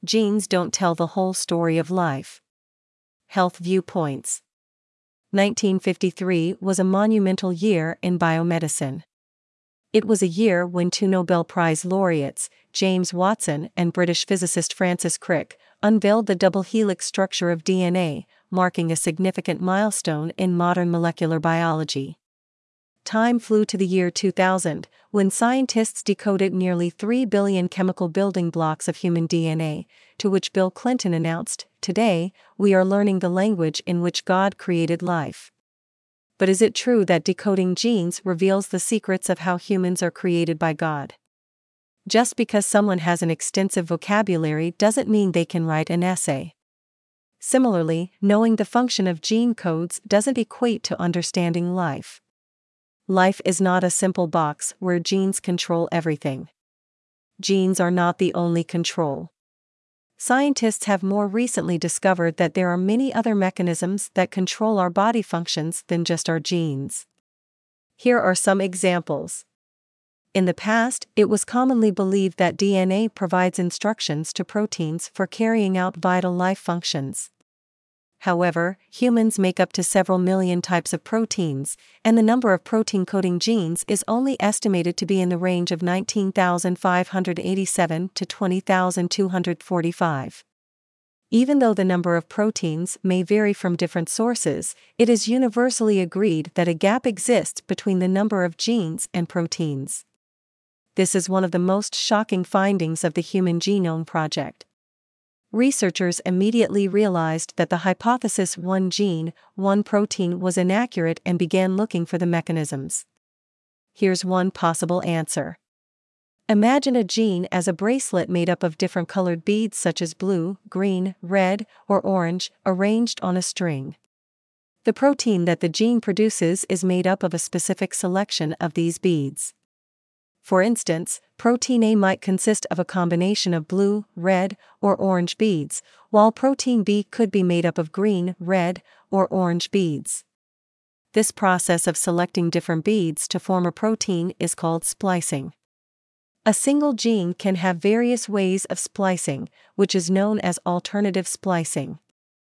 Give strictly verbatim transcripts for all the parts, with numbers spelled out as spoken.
Genes don't tell the whole story of life. Health viewpoints. nineteen fifty-three was a monumental year in biomedicine. It was a year when two Nobel Prize laureates, James Watson and British physicist Francis Crick, unveiled the double helix structure of D N A, marking a significant milestone in modern molecular biology. Time flew to the year two thousand, when scientists decoded nearly three billion chemical building blocks of human D N A, to which Bill Clinton announced, "Today, we are learning the language in which God created life." But is it true that decoding genes reveals the secrets of how humans are created by God? Just because someone has an extensive vocabulary doesn't mean they can write an essay. Similarly, knowing the function of gene codes doesn't equate to understanding life. Life is not a simple box where genes control everything. Genes are not the only control. Scientists have more recently discovered that there are many other mechanisms that control our body functions than just our genes. Here are some examples. In the past, it was commonly believed that D N A provides instructions to proteins for carrying out vital life functions. However, humans make up to several million types of proteins, and the number of protein-coding genes is only estimated to be in the range of nineteen thousand five hundred eighty-seven to twenty thousand two hundred forty-five. Even though the number of proteins may vary from different sources, it is universally agreed that a gap exists between the number of genes and proteins. This is one of the most shocking findings of the Human Genome Project. Researchers immediately realized that the hypothesis one gene, one protein was inaccurate and began looking for the mechanisms. Here's one possible answer. Imagine a gene as a bracelet made up of different colored beads such as blue, green, red, or orange, arranged on a string. The protein that the gene produces is made up of a specific selection of these beads. For instance, protein A might consist of a combination of blue, red, or orange beads, while protein B could be made up of green, red, or orange beads. This process of selecting different beads to form a protein is called splicing. A single gene can have various ways of splicing, which is known as alternative splicing.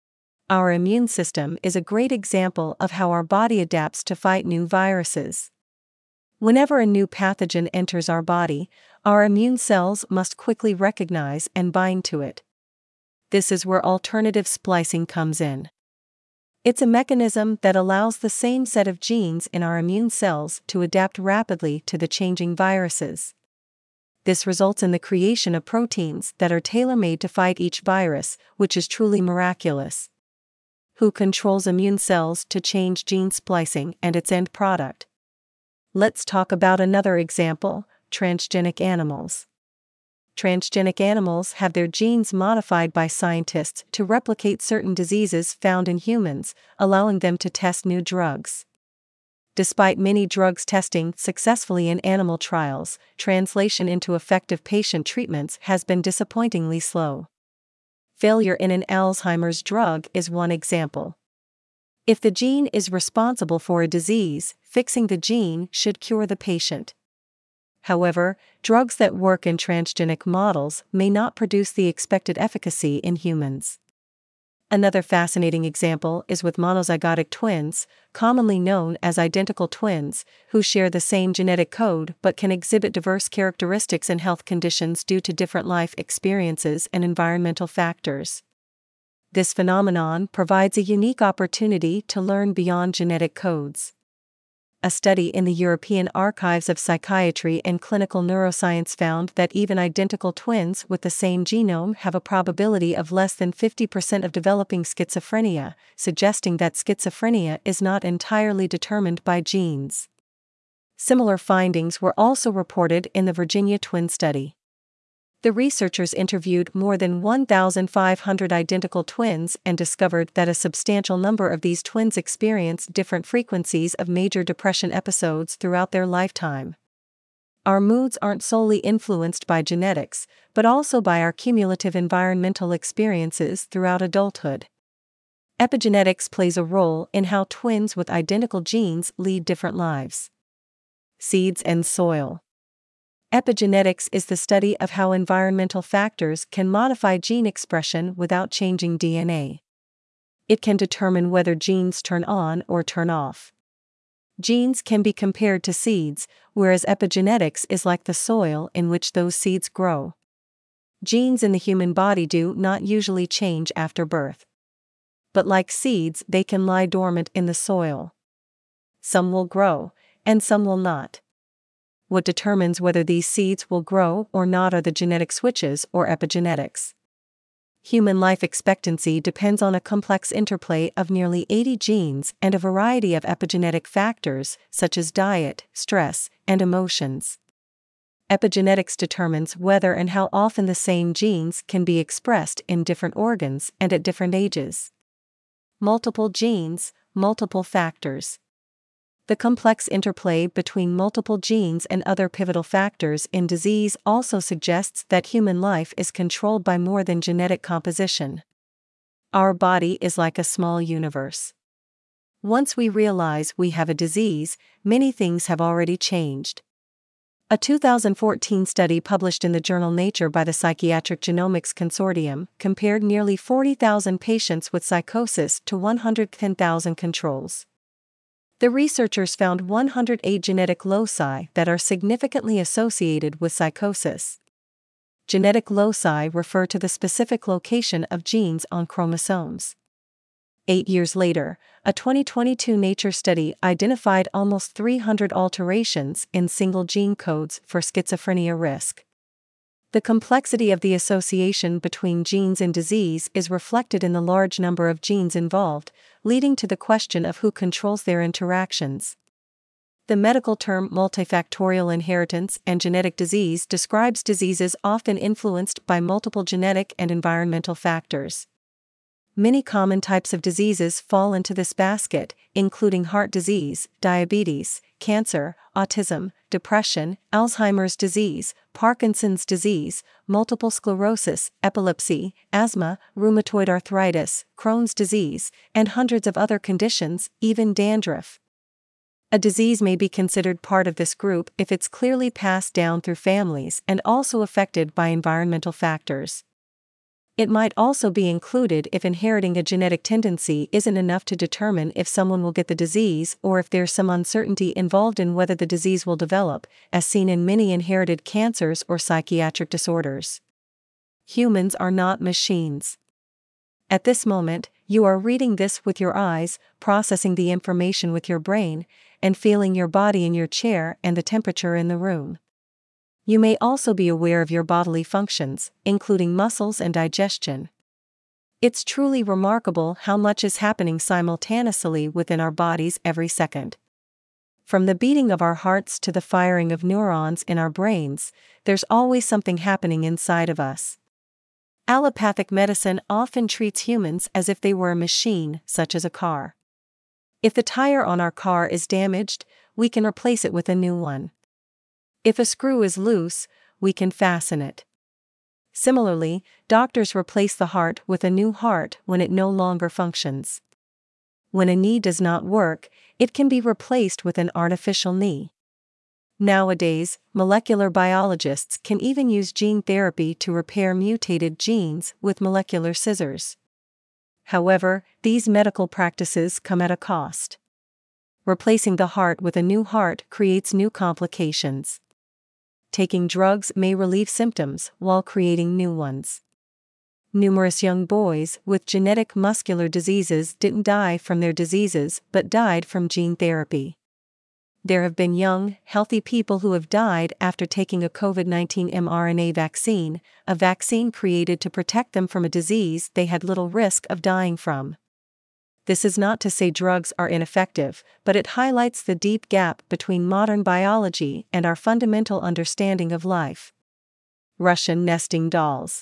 Our immune system is a great example of how our body adapts to fight new viruses. Whenever a new pathogen enters our body, our immune cells must quickly recognize and bind to it. This is where alternative splicing comes in. It's a mechanism that allows the same set of genes in our immune cells to adapt rapidly to the changing viruses. This results in the creation of proteins that are tailor-made to fight each virus, which is truly miraculous. Who controls immune cells to change gene splicing and its end product? Let's talk about another example, transgenic animals. Transgenic animals have their genes modified by scientists to replicate certain diseases found in humans, allowing them to test new drugs. Despite many drugs testing successfully in animal trials, translation into effective patient treatments has been disappointingly slow. Failure in an Alzheimer's drug is one example. If the gene is responsible for a disease, fixing the gene should cure the patient. However, drugs that work in transgenic models may not produce the expected efficacy in humans. Another fascinating example is with monozygotic twins, commonly known as identical twins, who share the same genetic code but can exhibit diverse characteristics and health conditions due to different life experiences and environmental factors. This phenomenon provides a unique opportunity to learn beyond genetic codes. A study in the European Archives of Psychiatry and Clinical Neuroscience found that even identical twins with the same genome have a probability of less than fifty percent of developing schizophrenia, suggesting that schizophrenia is not entirely determined by genes. Similar findings were also reported in the Virginia twin study. The researchers interviewed more than one thousand five hundred identical twins and discovered that a substantial number of these twins experienced different frequencies of major depression episodes throughout their lifetime. Our moods aren't solely influenced by genetics, but also by our cumulative environmental experiences throughout adulthood. Epigenetics plays a role in how twins with identical genes lead different lives. Seeds and soil. Epigenetics is the study of how environmental factors can modify gene expression without changing D N A. It can determine whether genes turn on or turn off. Genes can be compared to seeds, whereas epigenetics is like the soil in which those seeds grow. Genes in the human body do not usually change after birth. But like seeds, they can lie dormant in the soil. Some will grow, and some will not. What determines whether these seeds will grow or not are the genetic switches or epigenetics. Human life expectancy depends on a complex interplay of nearly eighty genes and a variety of epigenetic factors such as diet, stress, and emotions. Epigenetics determines whether and how often the same genes can be expressed in different organs and at different ages. Multiple genes, multiple factors. The complex interplay between multiple genes and other pivotal factors in disease also suggests that human life is controlled by more than genetic composition. Our body is like a small universe. Once we realize we have a disease, many things have already changed. A two thousand fourteen study published in the journal Nature by the Psychiatric Genomics Consortium compared nearly forty thousand patients with psychosis to one hundred ten thousand controls. The researchers found one hundred eight genetic loci that are significantly associated with psychosis. Genetic loci refer to the specific location of genes on chromosomes. Eight years later, a twenty twenty-two Nature study identified almost three hundred alterations in single gene codes for schizophrenia risk. The complexity of the association between genes and disease is reflected in the large number of genes involved, leading to the question of who controls their interactions. The medical term multifactorial inheritance and genetic disease describes diseases often influenced by multiple genetic and environmental factors. Many common types of diseases fall into this basket, including heart disease, diabetes, cancer, autism, depression, Alzheimer's disease, Parkinson's disease, multiple sclerosis, epilepsy, asthma, rheumatoid arthritis, Crohn's disease, and hundreds of other conditions, even dandruff. A disease may be considered part of this group if it's clearly passed down through families and also affected by environmental factors. It might also be included if inheriting a genetic tendency isn't enough to determine if someone will get the disease or if there's some uncertainty involved in whether the disease will develop, as seen in many inherited cancers or psychiatric disorders. Humans are not machines. At this moment, you are reading this with your eyes, processing the information with your brain, and feeling your body in your chair and the temperature in the room. You may also be aware of your bodily functions, including muscles and digestion. It's truly remarkable how much is happening simultaneously within our bodies every second. From the beating of our hearts to the firing of neurons in our brains, there's always something happening inside of us. Allopathic medicine often treats humans as if they were a machine, such as a car. If the tire on our car is damaged, we can replace it with a new one. If a screw is loose, we can fasten it. Similarly, doctors replace the heart with a new heart when it no longer functions. When a knee does not work, it can be replaced with an artificial knee. Nowadays, molecular biologists can even use gene therapy to repair mutated genes with molecular scissors. However, these medical practices come at a cost. Replacing the heart with a new heart creates new complications. Taking drugs may relieve symptoms while creating new ones. Numerous young boys with genetic muscular diseases didn't die from their diseases but died from gene therapy. There have been young, healthy people who have died after taking a COVID nineteen mRNA vaccine, a vaccine created to protect them from a disease they had little risk of dying from. This is not to say drugs are ineffective, but it highlights the deep gap between modern biology and our fundamental understanding of life. Russian nesting dolls.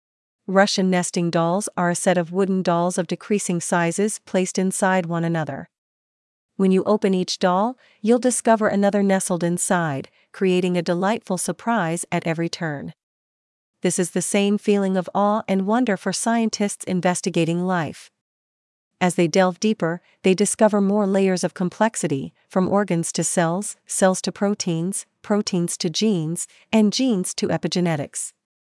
Russian nesting dolls are a set of wooden dolls of decreasing sizes placed inside one another. When you open each doll, you'll discover another nestled inside, creating a delightful surprise at every turn. This is the same feeling of awe and wonder for scientists investigating life. As they delve deeper, they discover more layers of complexity, from organs to cells, cells to proteins, proteins to genes, and genes to epigenetics.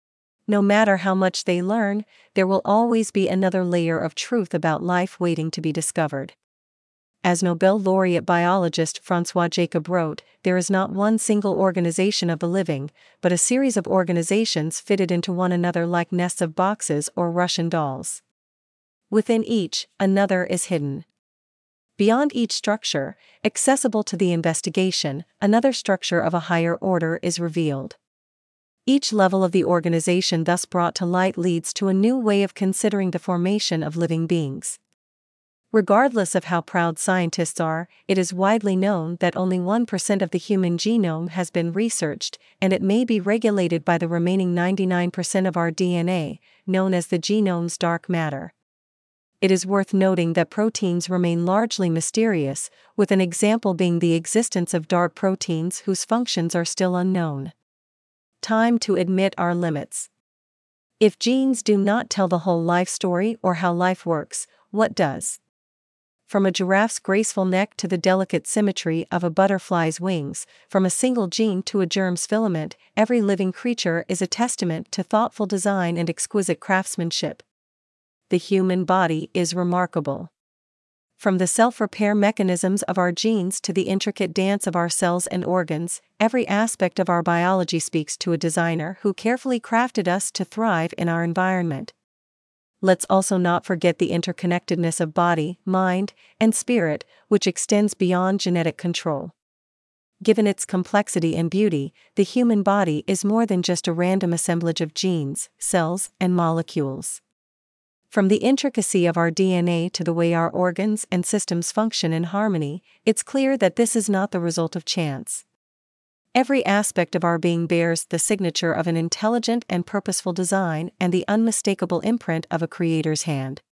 No matter how much they learn, there will always be another layer of truth about life waiting to be discovered. As Nobel laureate biologist Francois Jacob wrote, there is not one single organization of the living, but a series of organizations fitted into one another like nests of boxes or Russian dolls. Within each, another is hidden. Beyond each structure, accessible to the investigation, another structure of a higher order is revealed. Each level of the organization thus brought to light leads to a new way of considering the formation of living beings. Regardless of how proud scientists are, it is widely known that only one percent of the human genome has been researched, and it may be regulated by the remaining ninety-nine percent of our D N A, known as the genome's dark matter. It is worth noting that proteins remain largely mysterious, with an example being the existence of DART proteins whose functions are still unknown. Time to admit our limits. If genes do not tell the whole life story or how life works, what does? From a giraffe's graceful neck to the delicate symmetry of a butterfly's wings, from a single gene to a germ's filament, every living creature is a testament to thoughtful design and exquisite craftsmanship. The human body is remarkable. From the self-repair mechanisms of our genes to the intricate dance of our cells and organs, every aspect of our biology speaks to a designer who carefully crafted us to thrive in our environment. Let's also not forget the interconnectedness of body, mind, and spirit, which extends beyond genetic control. Given its complexity and beauty, the human body is more than just a random assemblage of genes, cells, and molecules. From the intricacy of our D N A to the way our organs and systems function in harmony, it's clear that this is not the result of chance. Every aspect of our being bears the signature of an intelligent and purposeful design and the unmistakable imprint of a creator's hand.